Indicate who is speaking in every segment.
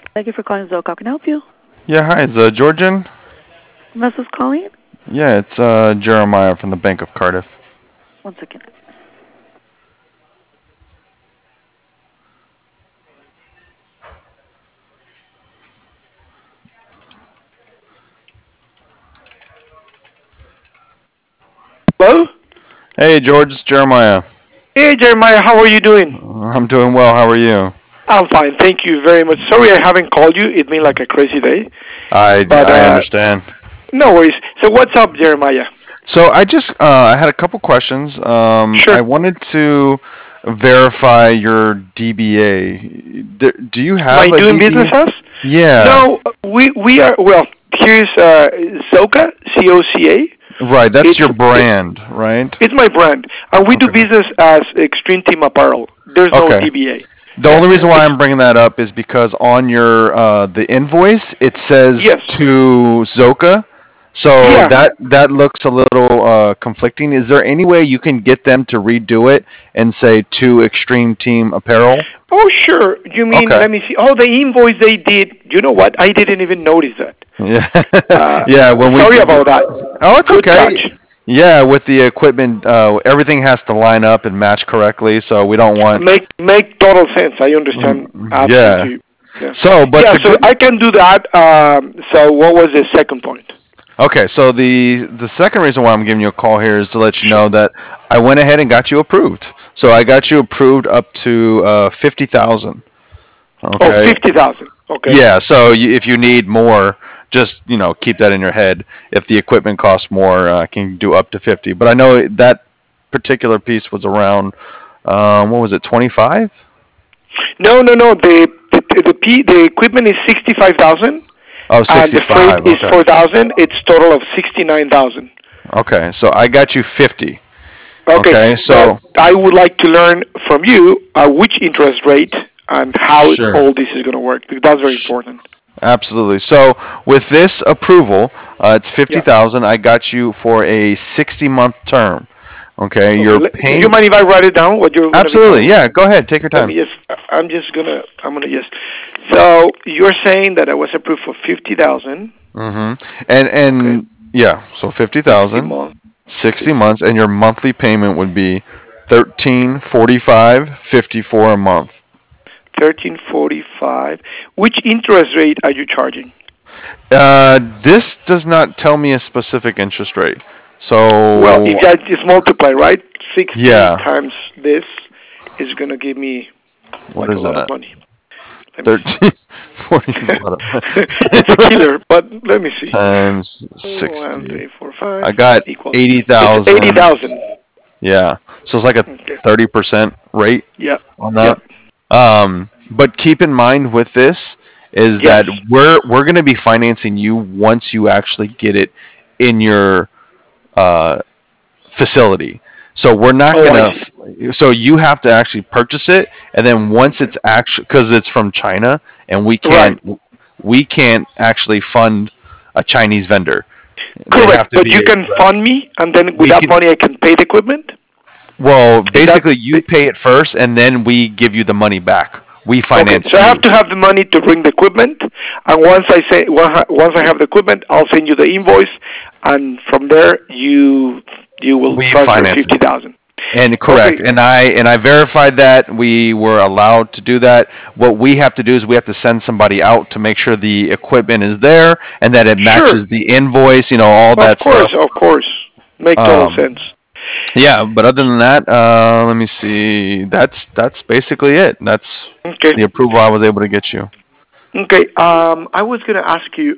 Speaker 1: Thank you for calling Zoc. How can I help you?
Speaker 2: Yeah, hi, is Georgian?
Speaker 1: Mrs. calling?
Speaker 2: Yeah, it's Jeremiah from the Bank of Cardiff.
Speaker 1: One second.
Speaker 3: Hello?
Speaker 2: Hey, George, it's Jeremiah.
Speaker 3: Hey, Jeremiah, how are you doing?
Speaker 2: I'm doing well. How are you?
Speaker 3: I'm fine, thank you very much. Sorry I haven't called you. It's been like a crazy day. But,
Speaker 2: I understand.
Speaker 3: no worries. So, what's up, Jeremiah?
Speaker 2: So I had a couple questions.
Speaker 3: Sure.
Speaker 2: I wanted to verify your DBA. Do you
Speaker 3: My
Speaker 2: have a
Speaker 3: doing business
Speaker 2: DBA?
Speaker 3: as?
Speaker 2: Yeah,
Speaker 3: No, we are, well, here's Zoca, COCA.
Speaker 2: right. That's
Speaker 3: It's,
Speaker 2: your
Speaker 3: it,
Speaker 2: brand, right?
Speaker 3: it's my brand. And we do
Speaker 2: Okay.
Speaker 3: business as Extreme Team Apparel. There's no
Speaker 2: Okay.
Speaker 3: DBA.
Speaker 2: The
Speaker 3: Yeah.
Speaker 2: only reason why
Speaker 3: Ex-
Speaker 2: I'm bringing that up is because on your the invoice it says
Speaker 3: yes.
Speaker 2: to Zoka, so
Speaker 3: Yeah.
Speaker 2: that looks a little conflicting. Is there any way you can get them to redo it and say to Extreme Team Apparel?
Speaker 3: Oh, sure. You mean,
Speaker 2: Okay.
Speaker 3: let me see. Oh, the invoice they did. You know what? I didn't even notice that.
Speaker 2: Yeah.
Speaker 3: Uh,
Speaker 2: Yeah.
Speaker 3: Sorry about that.
Speaker 2: Oh, it's
Speaker 3: Good
Speaker 2: okay.
Speaker 3: catch.
Speaker 2: Yeah, with the equipment, everything has to line up and match correctly, so we don't want.
Speaker 3: Make total sense. I understand
Speaker 2: Yeah.
Speaker 3: absolutely. Yeah.
Speaker 2: So, but
Speaker 3: Yeah.
Speaker 2: the
Speaker 3: So
Speaker 2: good.
Speaker 3: I can do that. So what was the second point?
Speaker 2: Okay, so the second reason why I'm giving you a call here is to let you
Speaker 3: Sure.
Speaker 2: know that I went ahead and got you approved. So I got you approved up to 50,000.
Speaker 3: Oh,
Speaker 2: Okay.
Speaker 3: 50,000. Okay.
Speaker 2: Yeah. So if you need more, just keep that in your head. If the equipment costs more, I can do up to 50. But I know that particular piece was around what was it, 25?
Speaker 3: No, no, no. The equipment is 65,000,
Speaker 2: Oh,
Speaker 3: and the freight
Speaker 2: 65.
Speaker 3: is
Speaker 2: Okay.
Speaker 3: 4,000. It's total of 69,000.
Speaker 2: Okay. So I got you 50.
Speaker 3: Okay,
Speaker 2: Okay.
Speaker 3: but
Speaker 2: So
Speaker 3: I would like to learn from you which interest rate and how
Speaker 2: sure.
Speaker 3: all this is going to work. Because that's very important.
Speaker 2: Absolutely. So with this approval, it's
Speaker 3: Yeah.
Speaker 2: 50,000. I got you for a 60-month term. Okay,
Speaker 3: Okay.
Speaker 2: you're
Speaker 3: Do you
Speaker 2: paying.
Speaker 3: mind if I write it down? What you're going to be
Speaker 2: Absolutely.
Speaker 3: telling me?
Speaker 2: Yeah. Go ahead. Take your
Speaker 3: Let
Speaker 2: time.
Speaker 3: me just. I'm gonna just. So you're saying that I was approved for 50,000. Okay.
Speaker 2: And yeah. So
Speaker 3: 60
Speaker 2: 50,000,
Speaker 3: months.
Speaker 2: 60
Speaker 3: 60.
Speaker 2: months, and your monthly payment would be 1345.54 a month.
Speaker 3: 1345. Which interest rate are you charging?
Speaker 2: This does not tell me a specific interest rate.
Speaker 3: Well,
Speaker 2: So
Speaker 3: if I just multiply, right? 60
Speaker 2: yeah.
Speaker 3: times this is gonna give me
Speaker 2: What
Speaker 3: like a
Speaker 2: is
Speaker 3: lot of
Speaker 2: that?
Speaker 3: money. Let me see.
Speaker 2: 1340 is a lot of
Speaker 3: It's a
Speaker 2: money.
Speaker 3: killer, but let me see.
Speaker 2: Times
Speaker 3: One,
Speaker 2: 60.
Speaker 3: three, four, five
Speaker 2: I got
Speaker 3: equals. It's
Speaker 2: 80,000.
Speaker 3: 80,000.
Speaker 2: Yeah. So it's like a
Speaker 3: Okay.
Speaker 2: 30% rate
Speaker 3: Yeah.
Speaker 2: on
Speaker 3: Yeah.
Speaker 2: that. But keep in mind with this is
Speaker 3: Yes.
Speaker 2: that we're going to be financing you once you actually get it in your uh, facility. So we're not
Speaker 3: Oh, I
Speaker 2: gonna.
Speaker 3: see.
Speaker 2: So you have to actually purchase it, and then once it's actually because it's from China, and
Speaker 3: Right.
Speaker 2: we can't actually fund a Chinese vendor. They
Speaker 3: Correct.
Speaker 2: have to
Speaker 3: But
Speaker 2: be
Speaker 3: you can
Speaker 2: right.
Speaker 3: fund me, and then with
Speaker 2: We
Speaker 3: that
Speaker 2: can.
Speaker 3: money, I can pay the equipment.
Speaker 2: Well,
Speaker 3: Is that
Speaker 2: basically, you pay it first, and then we give you the money back. We
Speaker 3: okay?
Speaker 2: finance
Speaker 3: So I have
Speaker 2: you.
Speaker 3: to have the money to bring the equipment, and once I have the equipment, I'll send you the invoice, and from there you will
Speaker 2: We
Speaker 3: transfer
Speaker 2: finance it.
Speaker 3: 50,000.
Speaker 2: And
Speaker 3: Okay.
Speaker 2: correct. And I verified that we were allowed to do that. What we have to do is we have to send somebody out to make sure the equipment is there and that it
Speaker 3: Sure.
Speaker 2: matches the invoice. All
Speaker 3: Of
Speaker 2: that
Speaker 3: course.
Speaker 2: stuff.
Speaker 3: Of course. Make total
Speaker 2: Um,
Speaker 3: sense.
Speaker 2: yeah, but other than that, let me see. That's basically it. That's
Speaker 3: Okay.
Speaker 2: the approval I was able to get you.
Speaker 3: Okay. I was gonna ask you.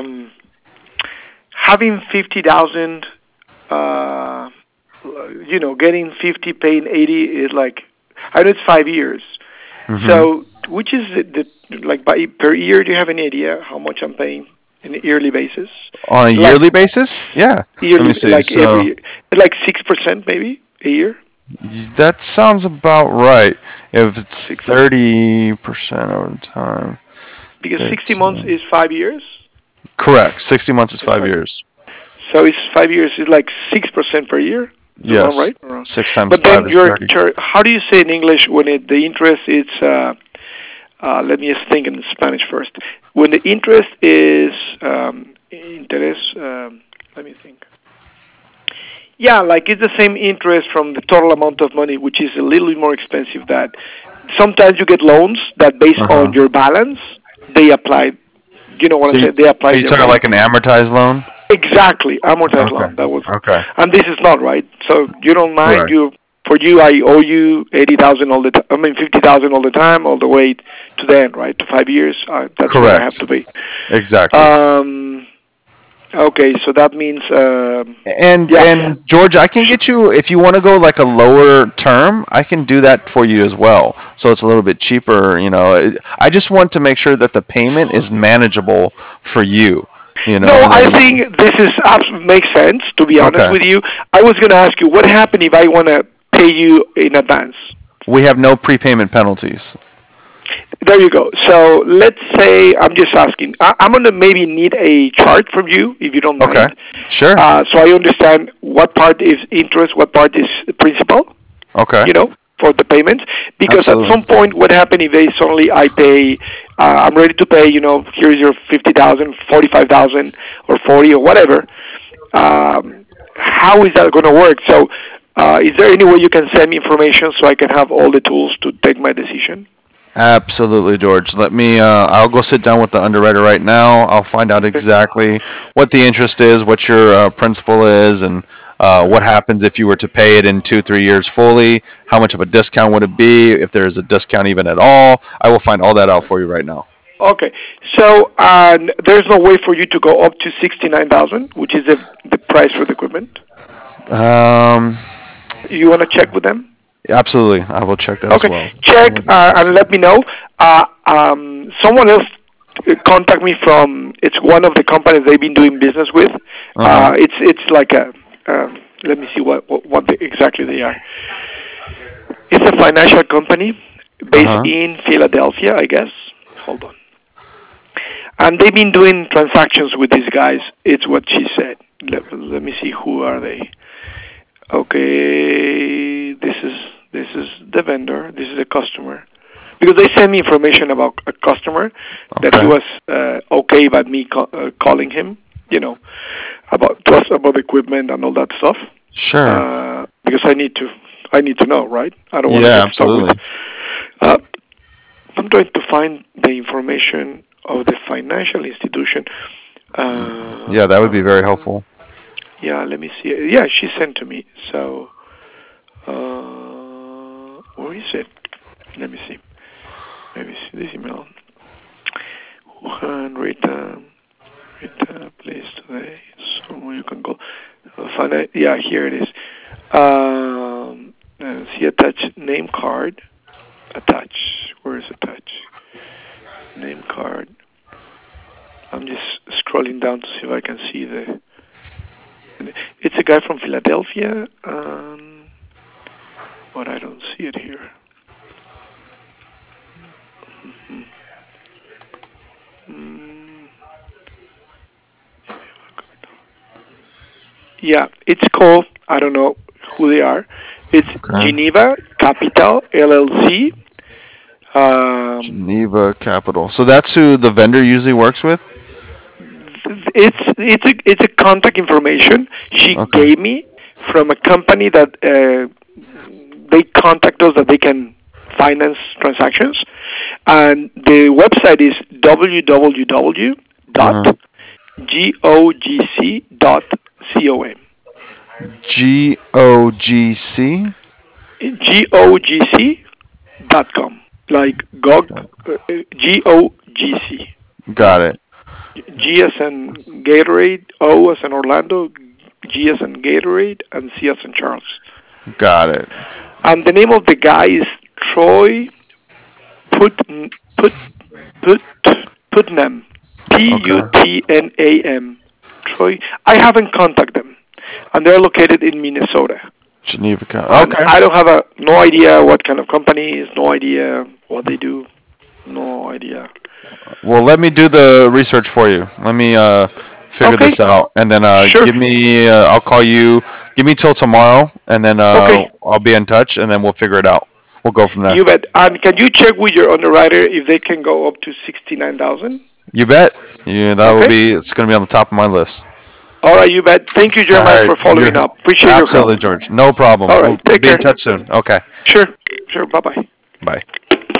Speaker 3: Having 50,000, uh, getting 50, paying 80 is like, I know it's 5 years.
Speaker 2: Hmm.
Speaker 3: So, which is like by per year? Do you have any idea how much I'm paying in a yearly basis?
Speaker 2: On a
Speaker 3: Like
Speaker 2: yearly basis? Yeah. Let
Speaker 3: yearly,
Speaker 2: me see.
Speaker 3: like every
Speaker 2: So
Speaker 3: year, like 6% maybe a year.
Speaker 2: that sounds about right. If it's
Speaker 3: 6%,
Speaker 2: 30% over time,
Speaker 3: because 60 months
Speaker 2: 13.
Speaker 3: is 5 years.
Speaker 2: Correct. 60 months is
Speaker 3: It's
Speaker 2: 5 years.
Speaker 3: So it's 5 years is like 6% per year. Am I
Speaker 2: Yes.
Speaker 3: right? Or,
Speaker 2: Six times
Speaker 3: but then
Speaker 2: five is
Speaker 3: your
Speaker 2: 30.
Speaker 3: how do you say in English when the interest is let me just think in Spanish first. When the interest is interés, let me think. Yeah, like it's the same interest from the total amount of money, which is a little bit more expensive. That sometimes you get loans that based on your balance, they apply. You know what
Speaker 2: So
Speaker 3: I'm saying? They apply
Speaker 2: are you
Speaker 3: the
Speaker 2: talking
Speaker 3: rate.
Speaker 2: like an amortized loan?
Speaker 3: Exactly, amortized
Speaker 2: Okay.
Speaker 3: loan. That was,
Speaker 2: Okay.
Speaker 3: and this is not right. So you don't mind
Speaker 2: Correct.
Speaker 3: you. For you, I owe you 80,000 all the time. I mean 50,000 all the time, all the way to the end, right? To 5 years. That's what I have
Speaker 2: Correct.
Speaker 3: to pay.
Speaker 2: Exactly.
Speaker 3: Okay, so that means
Speaker 2: And
Speaker 3: yeah.
Speaker 2: George, I can get you if you want to go like a lower term. I can do that for you as well. So it's a little bit cheaper. I just want to make sure that the payment is manageable for you.
Speaker 3: No,
Speaker 2: That
Speaker 3: I
Speaker 2: you.
Speaker 3: think this is makes sense. To be honest
Speaker 2: Okay.
Speaker 3: with you, I was going to ask you what happened if I want to pay you in advance.
Speaker 2: We have no prepayment penalties.
Speaker 3: There you go. So let's say I'm just asking. I'm going to maybe need a chart from you, if you don't
Speaker 2: Okay.
Speaker 3: mind,
Speaker 2: Sure.
Speaker 3: so I understand what part is interest, what part is principal.
Speaker 2: Okay.
Speaker 3: For the payments, because at
Speaker 2: Absolutely.
Speaker 3: some point, what happened if they suddenly I pay, I'm ready to pay, here's your 50,000, 45,000, or 40 or whatever. How is that going to work? So, is there any way you can send me information so I can have all the tools to take my decision?
Speaker 2: Absolutely, George. Let me. I'll go sit down with the underwriter right now. I'll find out
Speaker 3: Okay.
Speaker 2: exactly what the interest is, what your principal is, and what happens if you were to pay it in 2, 3 years fully. How much of a discount would it be? If there is a discount even at all, I will find all that out for you right now.
Speaker 3: Okay. So, there's no way for you to go up to 69,000, which is the price for the equipment.
Speaker 2: Um,
Speaker 3: You want to check with them?
Speaker 2: absolutely. I will check that as
Speaker 3: Okay,
Speaker 2: well.
Speaker 3: check and let me know. Someone else contact me from. It's one of the companies they've been doing business with.
Speaker 2: Uh huh.
Speaker 3: It's like a. Let me see what exactly they are. It's a financial company
Speaker 2: Uh
Speaker 3: based
Speaker 2: huh.
Speaker 3: in Philadelphia, I guess. Hold on. And they've been doing transactions with these guys. It's what she said. Let me see who are they. Okay, this is the vendor. This is the customer. Because they sent me information about a customer that he
Speaker 2: Okay.
Speaker 3: was okay about me calling him, you know, about plus about equipment and all that stuff.
Speaker 2: Sure.
Speaker 3: Because I need to know, right? I don't want to
Speaker 2: Yeah.
Speaker 3: get stuck with.
Speaker 2: Absolutely.
Speaker 3: Uh, I'm trying to find the information of the financial institution.
Speaker 2: Yeah, that would be very helpful.
Speaker 3: Yeah, let me see. Yeah, she sent to me. So, where is it? Let me see. Let me see this email. Juan, Rita, please today. Somewhere you can go. Find it. Yeah, here it is. See attach name card. Attach. Where is attach? Name card. I'm just scrolling down to see if I can see the. It's a guy from Philadelphia, but I don't see it here. Mm, yeah, it's called. I don't know who they are. It's
Speaker 2: Okay.
Speaker 3: Geneva Capital LLC. Um,
Speaker 2: Geneva Capital. So that's who the vendor usually works with.
Speaker 3: it's a contact information she
Speaker 2: Okay.
Speaker 3: gave me from a company that they contact us that they can finance transactions, and the website is
Speaker 2: Uh huh.
Speaker 3: www.gogc.com.
Speaker 2: GOGC.
Speaker 3: gogc.com, like GOG, GOGC.
Speaker 2: Got it.
Speaker 3: G as in Gatorade, O as in Orlando, G as in Gatorade, and C as in Charles.
Speaker 2: Got it.
Speaker 3: And the name of the guy is Troy Put Put Put Putnam.
Speaker 2: Okay.
Speaker 3: Putnam. Troy. I haven't contacted them, and they're located in Minnesota.
Speaker 2: Geneva
Speaker 3: And
Speaker 2: Okay.
Speaker 3: I don't have no idea what kind of company is, no idea what they do, no idea.
Speaker 2: Well, let me do the research for you. Let me figure
Speaker 3: Okay,
Speaker 2: this out, and then
Speaker 3: sure.
Speaker 2: give me. I'll call you. Give me till tomorrow, and then
Speaker 3: Okay,
Speaker 2: I'll be in touch, and then we'll figure it out. we'll go from there.
Speaker 3: You bet. And can you check with your underwriter if they can go up to 69,000?
Speaker 2: You bet. Yeah, that will be. It's going to be on the top of my list.
Speaker 3: All right, you bet. Thank you, Jeremiah, for following up. Appreciate your help.
Speaker 2: Absolutely, George. No problem.
Speaker 3: All right,
Speaker 2: We'll
Speaker 3: take
Speaker 2: be
Speaker 3: care.
Speaker 2: in touch soon. Okay.
Speaker 3: Sure. Bye-bye.
Speaker 2: Bye.